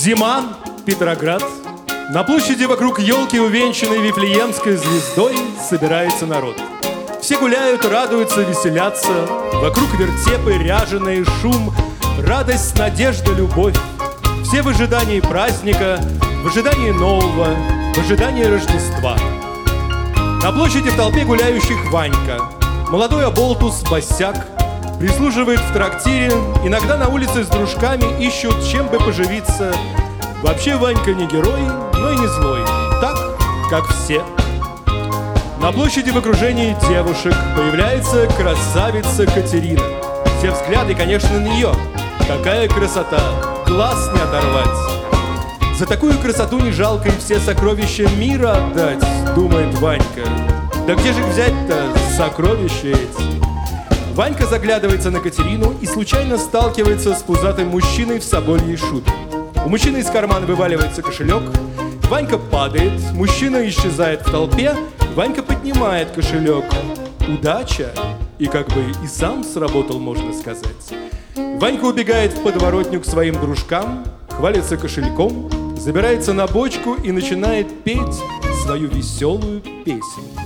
Зима, Петроград. На площади вокруг елки, увенчанной Вифлеемской звездой, собирается народ. Все гуляют, радуются, веселятся. Вокруг вертепы, ряженые, шум, радость, надежда, любовь. Все в ожидании праздника, в ожидании нового, в ожидании Рождества. На площади в толпе гуляющих Ванька. Молодой оболтус, босяк, прислуживает в трактире. Иногда на улице с дружками ищут, чем бы поживиться. Вообще Ванька не герой, но и не злой. Так, как все. На площади в окружении девушек появляется красавица Катерина. Все взгляды, конечно, на нее. Какая красота! Глаз не оторвать. За такую красоту не жалко и все сокровища мира отдать, думает Ванька. Да где же их взять-то, сокровища эти? Ванька заглядывается на Катерину и случайно сталкивается с пузатым мужчиной в собольей шубе. У мужчины из кармана вываливается кошелек. Ванька падает, мужчина исчезает в толпе. Ванька поднимает кошелек. Удача! И как бы и сам сработал, можно сказать. Ванька убегает в подворотню к своим дружкам, хвалится кошельком, забирается на бочку и начинает петь свою веселую песню.